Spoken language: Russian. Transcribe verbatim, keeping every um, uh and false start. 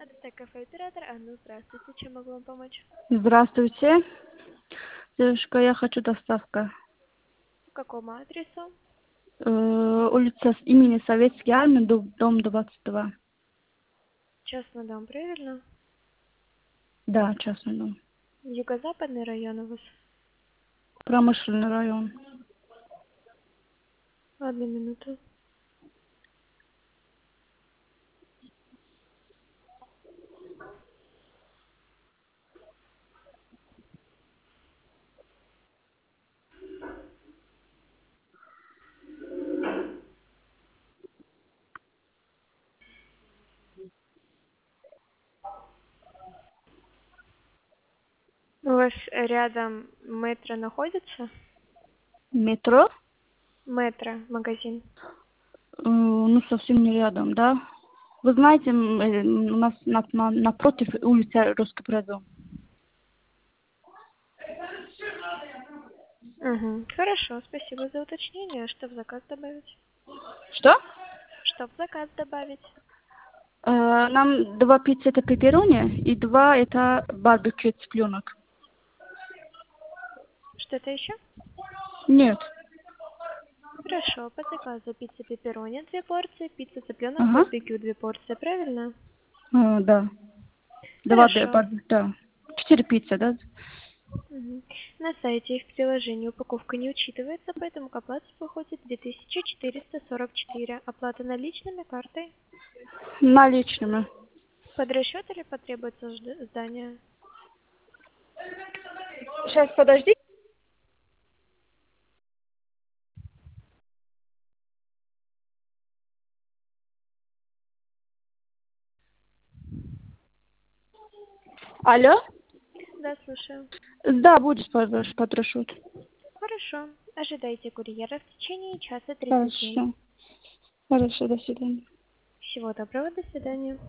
Ацтек кафе оператор Анна, здравствуйте. Чем могу вам помочь? Здравствуйте. Девушка, я хочу доставка. По какому адресу? Э, улица с- имени Советский армии, дом дом двадцать два. Частный дом, правильно? Да, частный дом. Юго-западный район у вас? Промышленный район. Одну минуту. У вас рядом метро находится? Метро? Метро, магазин. Э, ну, совсем не рядом, да? Вы знаете, м, э, у нас на- на- напротив улица Русский прозор. Угу. Хорошо, спасибо за уточнение. Что в заказ добавить? Что? Что в заказ добавить? Э, нам два пиццы это пепперони и два это барбекю цыпленок. Что-то еще? Нет. Хорошо, по заказу пицца пепперони две порции, пицца цыпленок Ага. барбекю две порции, правильно? Э, да. Два, бе- Хорошо. бар- да. Четыре пиццы, да? Мгм. На сайте и в приложении упаковка не учитывается, поэтому к оплате выходит две тысячи четыреста сорок четыре. Оплата наличными, картой. Наличными. Под расчет или потребуется жд- здание? Сейчас, подожди. Алло? Да, слушаю. Да, будет под, под расчет. Хорошо. Ожидайте курьера в течение часа тридцати. Хорошо. Хорошо, до свидания. Всего доброго, до свидания.